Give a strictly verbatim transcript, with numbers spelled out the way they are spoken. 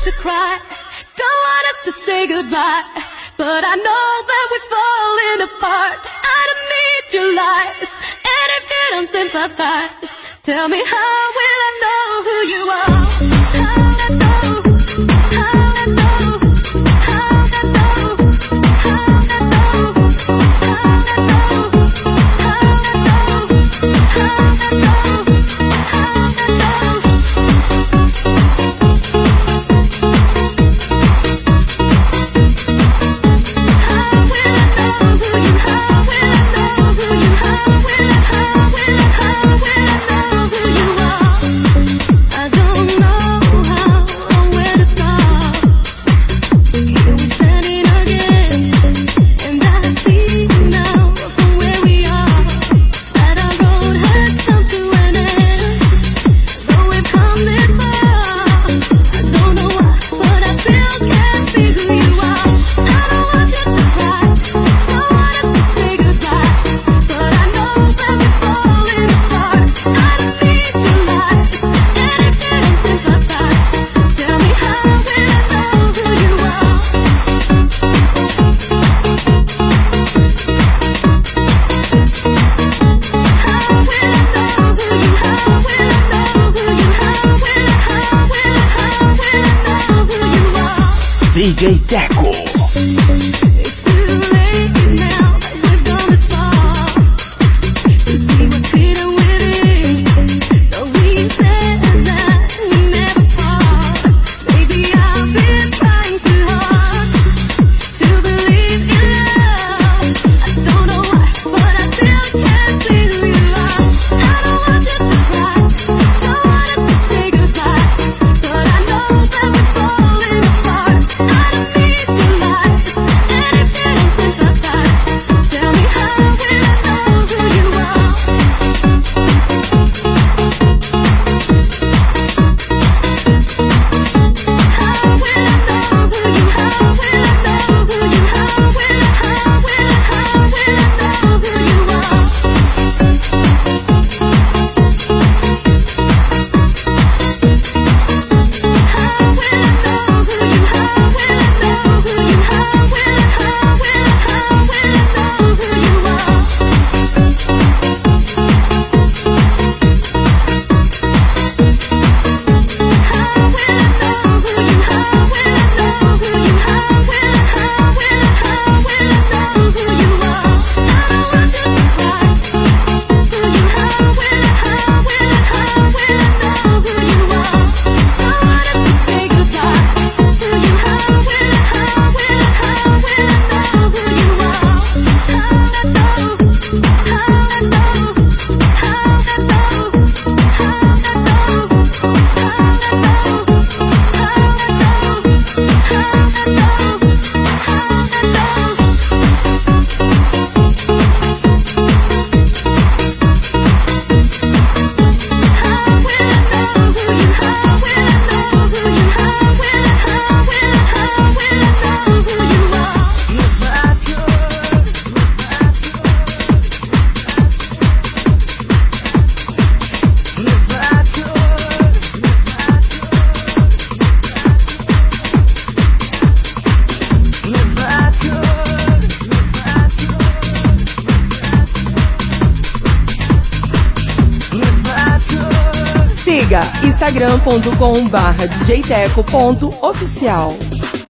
to cry, don't want us to say goodbye, but I know that we're falling apart. I don't need your lies, and if you don't sympathize, tell me how will I know who you are? How I know, how I know, how I know, how I know, how I know, how I know, how I know, how I know. D J Teco. Siga instagram ponto com barra djteco ponto oficial.